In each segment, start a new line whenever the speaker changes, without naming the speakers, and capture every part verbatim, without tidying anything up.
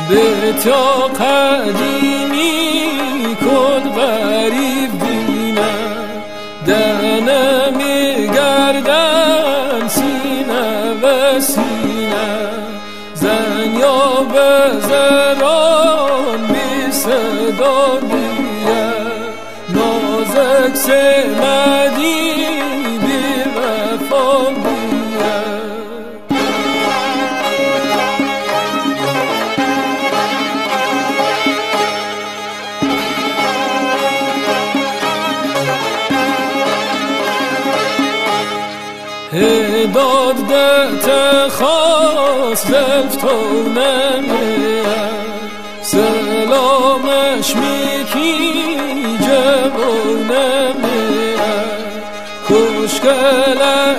بتا قدیمی کد غریب بینم دنمی گردن سینه و سینه زن یا بزران بی صدا بیه نازک سمدی بی وفا بیه هداد دت خواست زلف تو نمیه سلامش میکی جوانمیه کشکل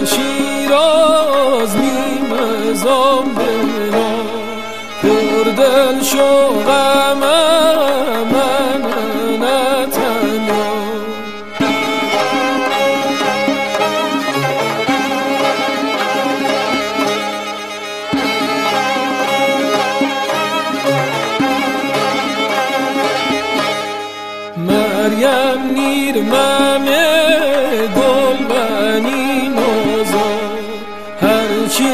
شیراز نیمه زامبرا پردل شو غمه من نتنیا مریم نیر ممه گل بنی نازا هرچی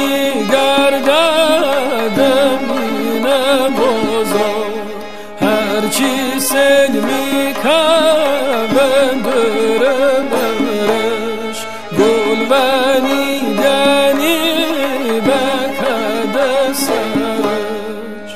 میگردد مینه بازا هرچی سل میکبن دره برش گل بنی دنی بکد سرش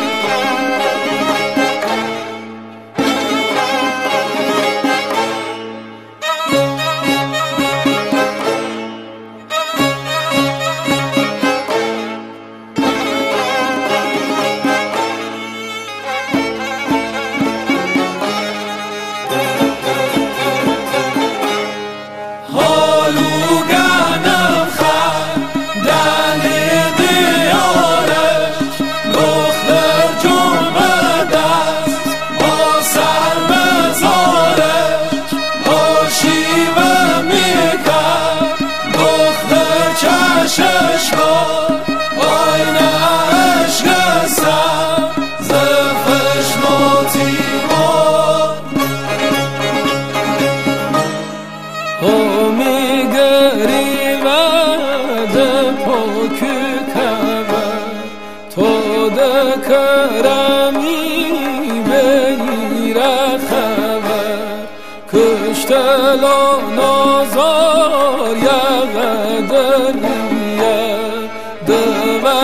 کرمی بگیره خبر کشتلا نازار یا غدریه